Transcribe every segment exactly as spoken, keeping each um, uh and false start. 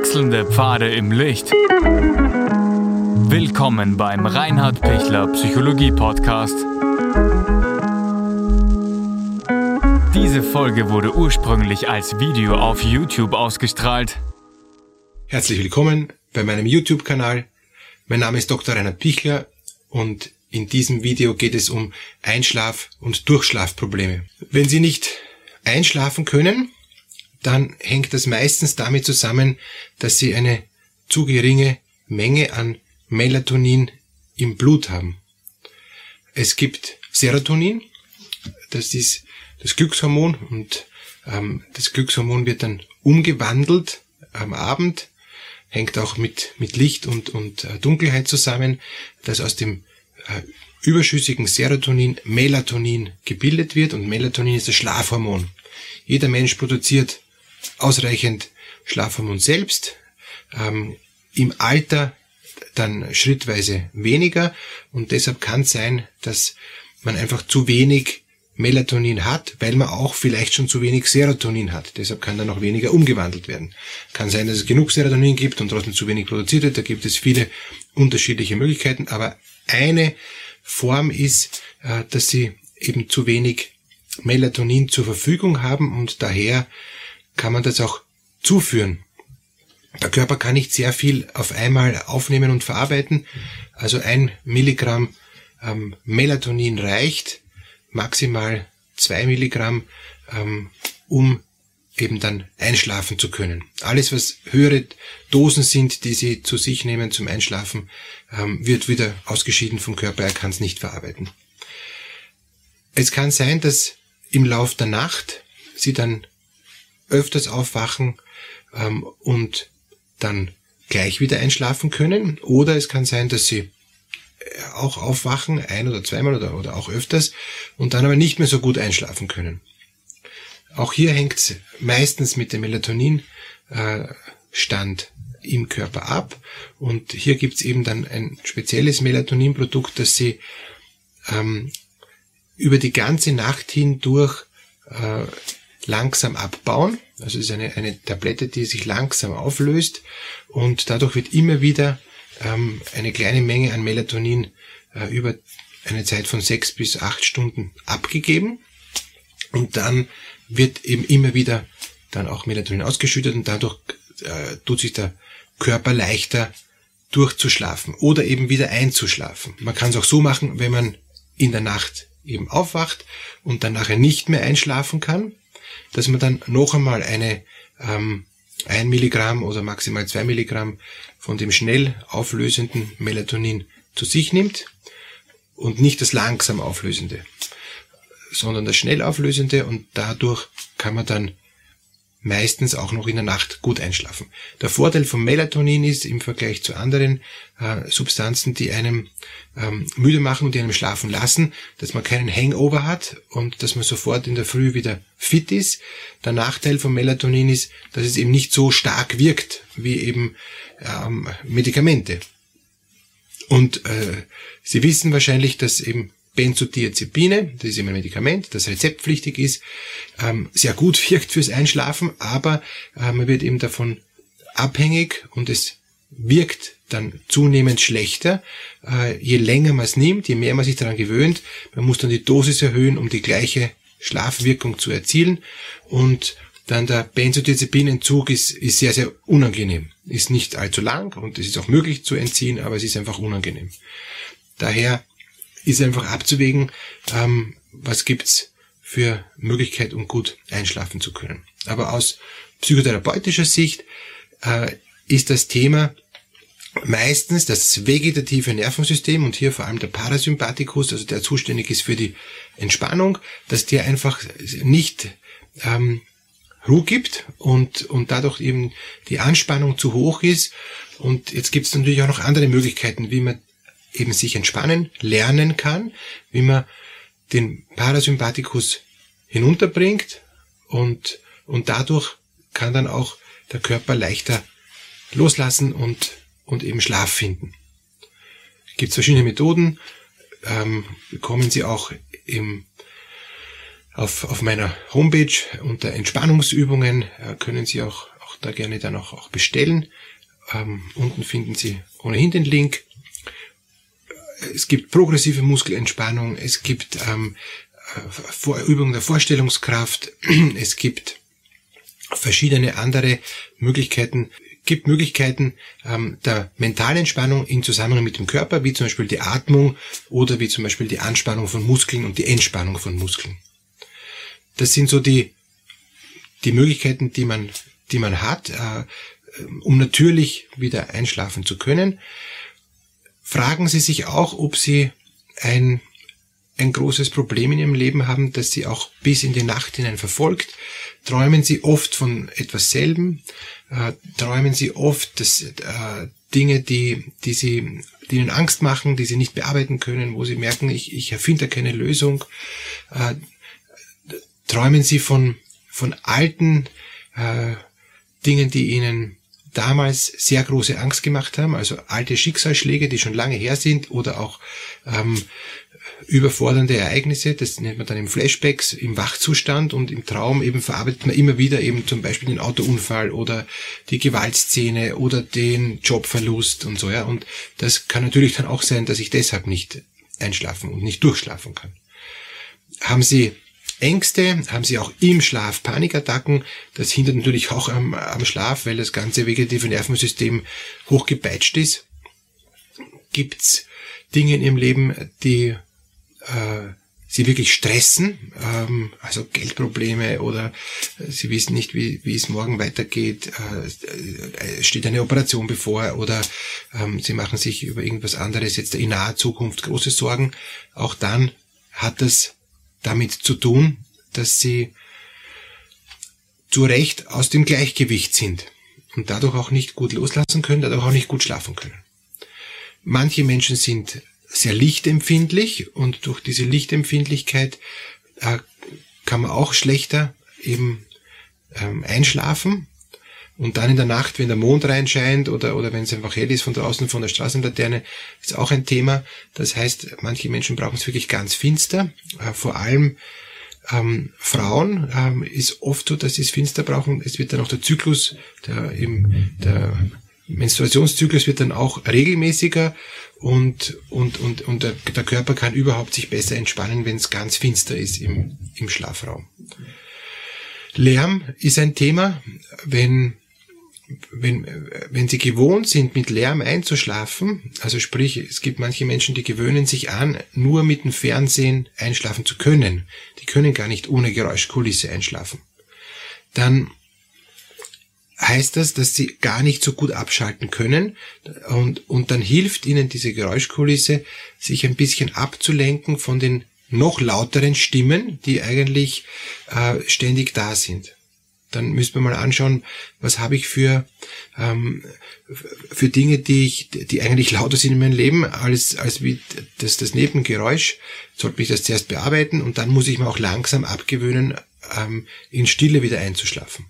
Wechselnde Pfade im Licht. Willkommen beim Reinhard Pichler Psychologie Podcast. Diese Folge wurde ursprünglich als Video auf YouTube ausgestrahlt. Herzlich willkommen bei meinem YouTube-Kanal. Mein Name ist Doktor Reinhard Pichler und in diesem Video geht es um Einschlaf- und Durchschlafprobleme. Wenn Sie nicht einschlafen können, dann hängt das meistens damit zusammen, dass Sie eine zu geringe Menge an Melatonin im Blut haben. Es gibt Serotonin, das ist das Glückshormon, und ähm, das Glückshormon wird dann umgewandelt am Abend, hängt auch mit mit Licht und und äh, Dunkelheit zusammen, dass aus dem äh, überschüssigen Serotonin Melatonin gebildet wird, und Melatonin ist das Schlafhormon. Jeder Mensch produziert ausreichend Schlafhormon selbst, ähm, im Alter dann schrittweise weniger, und deshalb kann es sein, dass man einfach zu wenig Melatonin hat, weil man auch vielleicht schon zu wenig Serotonin hat. Deshalb kann dann noch weniger umgewandelt werden. Kann sein, dass es genug Serotonin gibt und trotzdem zu wenig produziert wird. Da gibt es viele unterschiedliche Möglichkeiten, aber eine Form ist, dass Sie eben zu wenig Melatonin zur Verfügung haben, und daher kann man das auch zuführen. Der Körper kann nicht sehr viel auf einmal aufnehmen und verarbeiten. Also ein Milligramm ähm, Melatonin reicht, maximal zwei Milligramm, ähm, um eben dann einschlafen zu können. Alles, was höhere Dosen sind, die Sie zu sich nehmen zum Einschlafen, ähm, wird wieder ausgeschieden vom Körper. Er kann es nicht verarbeiten. Es kann sein, dass im Lauf der Nacht Sie dann öfters aufwachen ähm, und dann gleich wieder einschlafen können. Oder es kann sein, dass Sie auch aufwachen, ein- oder zweimal oder, oder auch öfters, und dann aber nicht mehr so gut einschlafen können. Auch hier hängt es meistens mit dem Melatoninstand äh, im Körper ab. Und hier gibt es eben dann ein spezielles Melatoninprodukt, das Sie ähm, über die ganze Nacht hindurch äh, langsam abbauen. Also es ist eine, eine Tablette, die sich langsam auflöst, und dadurch wird immer wieder ähm, eine kleine Menge an Melatonin äh, über eine Zeit von sechs bis acht Stunden abgegeben, und dann wird eben immer wieder dann auch Melatonin ausgeschüttet, und dadurch äh, tut sich der Körper leichter durchzuschlafen oder eben wieder einzuschlafen. Man kann es auch so machen, wenn man in der Nacht eben aufwacht und dann nachher nicht mehr einschlafen kann, dass man dann noch einmal eine ähm, ein Milligramm oder maximal zwei Milligramm von dem schnell auflösenden Melatonin zu sich nimmt, und nicht das langsam auflösende, sondern das schnell auflösende, und dadurch kann man dann meistens auch noch in der Nacht gut einschlafen. Der Vorteil von Melatonin ist im Vergleich zu anderen äh, Substanzen, die einem ähm, müde machen und die einem schlafen lassen, dass man keinen Hangover hat und dass man sofort in der Früh wieder fit ist. Der Nachteil von Melatonin ist, dass es eben nicht so stark wirkt wie eben ähm, Medikamente. Und äh, Sie wissen wahrscheinlich, dass eben Benzodiazepine, das ist immer ein Medikament, das rezeptpflichtig ist, ähm, sehr gut wirkt fürs Einschlafen, aber äh, man wird eben davon abhängig, und es wirkt dann zunehmend schlechter, äh, je länger man es nimmt, je mehr man sich daran gewöhnt. Man muss dann die Dosis erhöhen, um die gleiche Schlafwirkung zu erzielen, und dann der Benzodiazepinentzug ist, ist sehr, sehr unangenehm. Ist nicht allzu lang, und es ist auch möglich zu entziehen, aber es ist einfach unangenehm. Daher ist einfach abzuwägen, ähm, was gibt's für Möglichkeit, um gut einschlafen zu können. Aber aus psychotherapeutischer Sicht äh, ist das Thema meistens das vegetative Nervensystem, und hier vor allem der Parasympathikus, also der zuständig ist für die Entspannung, dass der einfach nicht ähm, Ruhe gibt und und dadurch eben die Anspannung zu hoch ist. Und jetzt gibt es natürlich auch noch andere Möglichkeiten, wie man eben sich entspannen lernen kann, wie man den Parasympathikus hinunterbringt, und und dadurch kann dann auch der Körper leichter loslassen und und eben Schlaf finden. Es gibt verschiedene Methoden, ähm, bekommen Sie auch im auf auf meiner Homepage unter Entspannungsübungen, äh, können Sie auch auch da gerne dann auch, auch bestellen. Ähm, unten finden Sie ohnehin den Link. Es gibt progressive Muskelentspannung, es gibt ähm, Übungen der Vorstellungskraft, es gibt verschiedene andere Möglichkeiten, gibt Möglichkeiten ähm, der mentalen Entspannung in Zusammenhang mit dem Körper, wie zum Beispiel die Atmung oder wie zum Beispiel die Anspannung von Muskeln und die Entspannung von Muskeln. Das sind so die die Möglichkeiten, die man die man hat, äh, um natürlich wieder einschlafen zu können. Fragen Sie sich auch, ob Sie ein ein großes Problem in Ihrem Leben haben, das Sie auch bis in die Nacht hinein verfolgt. Träumen Sie oft von etwas selben? Äh, träumen Sie oft dass, äh, Dinge, die, die Sie, die Ihnen Angst machen, die Sie nicht bearbeiten können, wo Sie merken, ich, ich erfinde keine Lösung? Äh, träumen Sie von, von alten äh, Dingen, die Ihnen damals sehr große Angst gemacht haben, also alte Schicksalsschläge, die schon lange her sind, oder auch ähm, überfordernde Ereignisse, das nennt man dann im Flashbacks, im Wachzustand, und im Traum eben verarbeitet man immer wieder eben zum Beispiel den Autounfall oder die Gewaltszene oder den Jobverlust und so, ja, und das kann natürlich dann auch sein, dass ich deshalb nicht einschlafen und nicht durchschlafen kann. Haben Sie Ängste, haben Sie auch im Schlaf Panikattacken, das hindert natürlich auch am, am Schlaf, weil das ganze vegetative Nervensystem hochgepeitscht ist. Gibt's Dinge in Ihrem Leben, die äh, Sie wirklich stressen, ähm, also Geldprobleme, oder äh, Sie wissen nicht, wie, wie es morgen weitergeht, äh, es steht eine Operation bevor, oder ähm, Sie machen sich über irgendwas anderes jetzt in naher Zukunft große Sorgen. Auch dann hat das damit zu tun, dass Sie zu Recht aus dem Gleichgewicht sind und dadurch auch nicht gut loslassen können, dadurch auch nicht gut schlafen können. Manche Menschen sind sehr lichtempfindlich, und durch diese Lichtempfindlichkeit äh, kann man auch schlechter eben ähm, einschlafen. Und dann in der Nacht, wenn der Mond reinscheint oder oder wenn es einfach hell ist von draußen von der Straßenlaterne, ist auch ein Thema. Das heißt, manche Menschen brauchen es wirklich ganz finster. Äh, vor allem ähm, Frauen ähm, ist oft so, dass sie es finster brauchen. Es wird dann auch der Zyklus, der eben der Menstruationszyklus wird dann auch regelmäßiger, und und und und der, der Körper kann überhaupt sich besser entspannen, wenn es ganz finster ist im im Schlafraum. Lärm ist ein Thema, wenn wenn wenn Sie gewohnt sind, mit Lärm einzuschlafen, also sprich, es gibt manche Menschen, die gewöhnen sich an, nur mit dem Fernsehen einschlafen zu können. Die können gar nicht ohne Geräuschkulisse einschlafen. Dann heißt das, dass Sie gar nicht so gut abschalten können, und und dann hilft Ihnen diese Geräuschkulisse, sich ein bisschen abzulenken von den noch lauteren Stimmen, die eigentlich äh, ständig da sind. Dann müssen wir mal anschauen, was habe ich für ähm, für Dinge, die ich, die eigentlich lauter sind in meinem Leben, als als wie das das Nebengeräusch. Sollte ich das zuerst bearbeiten, und dann muss ich mir auch langsam abgewöhnen, ähm, in Stille wieder einzuschlafen.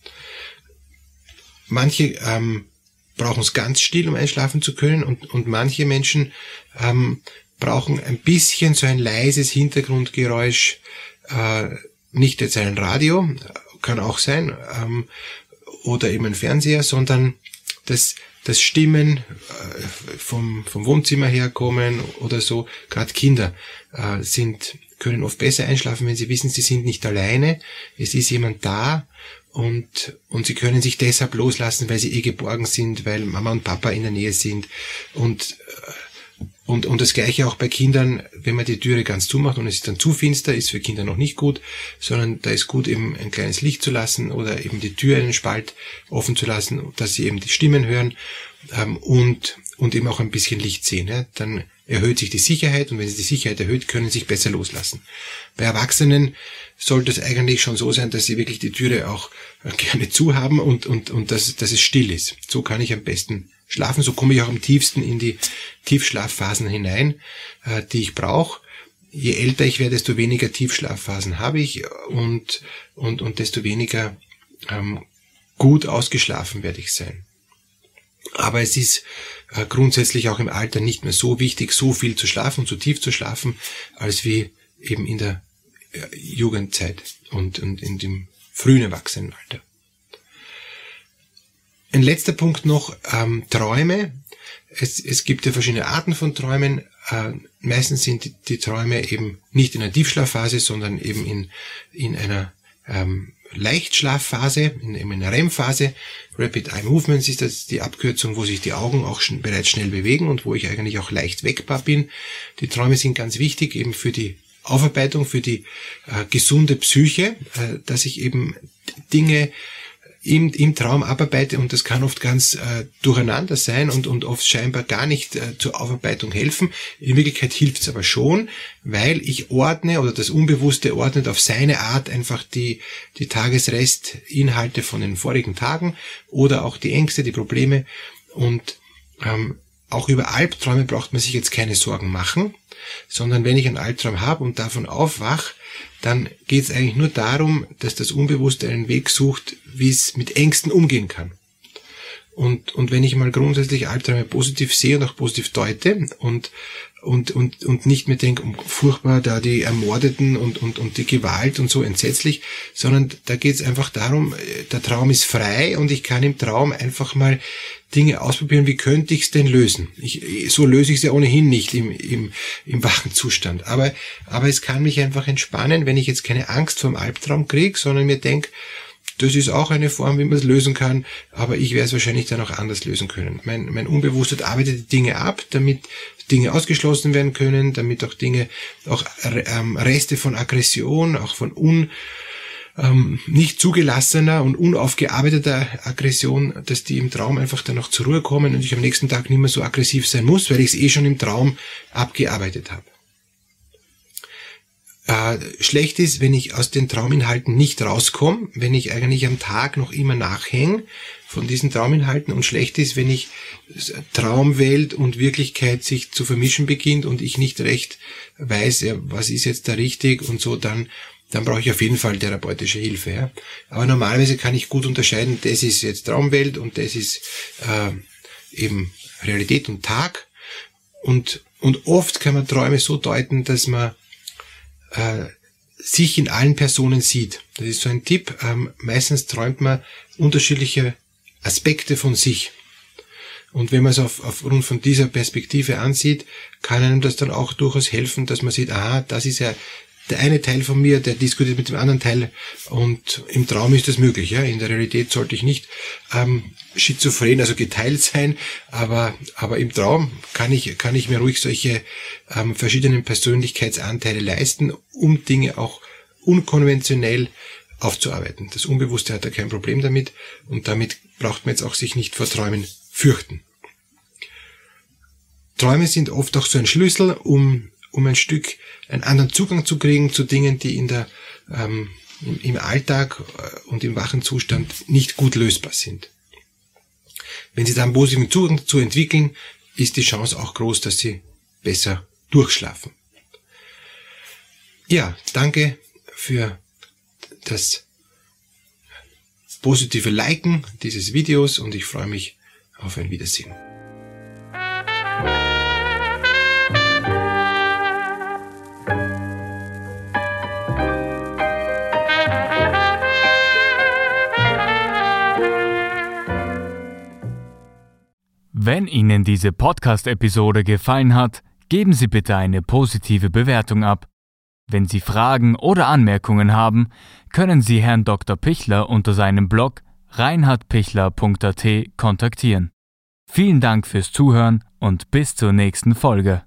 Manche ähm, brauchen es ganz still, um einschlafen zu können, und und manche Menschen ähm, brauchen ein bisschen so ein leises Hintergrundgeräusch, äh, nicht jetzt ein Radio, kann auch sein, ähm, oder eben ein Fernseher, sondern das, das Stimmen äh, vom, vom Wohnzimmer herkommen oder so. Gerade Kinder äh, sind, können oft besser einschlafen, wenn sie wissen, sie sind nicht alleine, es ist jemand da, und und sie können sich deshalb loslassen, weil sie eh geborgen sind, weil Mama und Papa in der Nähe sind, und Und, und das Gleiche auch bei Kindern, wenn man die Türe ganz zumacht und es ist dann zu finster, ist für Kinder noch nicht gut, sondern da ist gut, eben ein kleines Licht zu lassen oder eben die Tür einen Spalt offen zu lassen, dass sie eben die Stimmen hören, ähm, und und eben auch ein bisschen Licht sehen. Ja? Dann erhöht sich die Sicherheit, und wenn sich die Sicherheit erhöht, können sie sich besser loslassen. Bei Erwachsenen sollte es eigentlich schon so sein, dass sie wirklich die Türe auch gerne zu haben und und und dass, dass es still ist. So kann ich am besten schlafen, so komme ich auch am tiefsten in die Tiefschlafphasen hinein, äh, die ich brauche. Je älter ich werde, desto weniger Tiefschlafphasen habe ich, und und und desto weniger ähm, gut ausgeschlafen werde ich sein. Aber es ist äh, grundsätzlich auch im Alter nicht mehr so wichtig, so viel zu schlafen und so tief zu schlafen, als wie eben in der äh, Jugendzeit und, und in dem frühen Erwachsenenalter. Ein letzter Punkt noch, ähm, Träume. Es, es gibt ja verschiedene Arten von Träumen. Äh, meistens sind die, die Träume eben nicht in einer Tiefschlafphase, sondern eben in, in einer ähm, Leichtschlafphase, in, in einer R E M-Phase. Rapid Eye Movements ist das die Abkürzung, wo sich die Augen auch schon bereits schnell bewegen und wo ich eigentlich auch leicht weckbar bin. Die Träume sind ganz wichtig eben für die Aufarbeitung, für die äh, gesunde Psyche, äh, dass ich eben Dinge im, im Traum abarbeite, und das kann oft ganz äh, durcheinander sein und, und oft scheinbar gar nicht äh, zur Aufarbeitung helfen. In Wirklichkeit hilft es aber schon, weil ich ordne, oder das Unbewusste ordnet auf seine Art einfach die, die Tagesrestinhalte von den vorigen Tagen oder auch die Ängste, die Probleme, und ähm, auch über Albträume braucht man sich jetzt keine Sorgen machen, sondern wenn ich einen Albtraum habe und davon aufwach, dann geht es eigentlich nur darum, dass das Unbewusste einen Weg sucht, wie es mit Ängsten umgehen kann. Und, und wenn ich mal grundsätzlich Albträume positiv sehe und auch positiv deute und, und, und, und nicht mehr denke, um, furchtbar, da die Ermordeten und, und, und die Gewalt und so entsetzlich, sondern da geht es einfach darum, der Traum ist frei und ich kann im Traum einfach mal Dinge ausprobieren, wie könnte ich es denn lösen? Ich, so löse ich es ja ohnehin nicht im, im, im wachen Zustand. Aber, aber es kann mich einfach entspannen, wenn ich jetzt keine Angst vor dem Albtraum kriege, sondern mir denke, das ist auch eine Form, wie man es lösen kann, aber ich werde es wahrscheinlich dann auch anders lösen können. Mein, mein Unbewusstes arbeitet die Dinge ab, damit Dinge ausgeschlossen werden können, damit auch Dinge, auch ähm, Reste von Aggression, auch von un ähm, nicht zugelassener und unaufgearbeiteter Aggression, dass die im Traum einfach dann noch zur Ruhe kommen und ich am nächsten Tag nicht mehr so aggressiv sein muss, weil ich es eh schon im Traum abgearbeitet habe. Äh, schlecht ist, wenn ich aus den Trauminhalten nicht rauskomme, wenn ich eigentlich am Tag noch immer nachhänge von diesen Trauminhalten, und schlecht ist, wenn ich Traumwelt und Wirklichkeit sich zu vermischen beginnt und ich nicht recht weiß, ja, was ist jetzt da richtig und so, dann dann brauche ich auf jeden Fall therapeutische Hilfe. Ja. Aber normalerweise kann ich gut unterscheiden, das ist jetzt Traumwelt und das ist äh, eben Realität und Tag. Und, und oft kann man Träume so deuten, dass man äh, sich in allen Personen sieht. Das ist so ein Tipp. Ähm, meistens träumt man unterschiedliche Aspekte von sich. Und wenn man es auf, aufgrund von dieser Perspektive ansieht, kann einem das dann auch durchaus helfen, dass man sieht, aha, das ist ja der eine Teil von mir, der diskutiert mit dem anderen Teil, und im Traum ist das möglich. Ja, in der Realität sollte ich nicht ähm, schizophren, also geteilt sein, aber aber im Traum kann ich kann ich mir ruhig solche ähm, verschiedenen Persönlichkeitsanteile leisten, um Dinge auch unkonventionell aufzuarbeiten. Das Unbewusste hat da kein Problem damit, und damit braucht man jetzt auch sich nicht vor Träumen fürchten. Träume sind oft auch so ein Schlüssel, um um ein Stück einen anderen Zugang zu kriegen zu Dingen, die in der ähm, im, im Alltag und im wachen Zustand nicht gut lösbar sind. Wenn Sie da einen positiven Zugang dazu entwickeln, ist die Chance auch groß, dass Sie besser durchschlafen. Ja, danke für das positive Liken dieses Videos und ich freue mich auf ein Wiedersehen. Wenn Ihnen diese Podcast-Episode gefallen hat, geben Sie bitte eine positive Bewertung ab. Wenn Sie Fragen oder Anmerkungen haben, können Sie Herrn Doktor Pichler unter seinem Blog reinhard pichler punkt a t kontaktieren. Vielen Dank fürs Zuhören und bis zur nächsten Folge.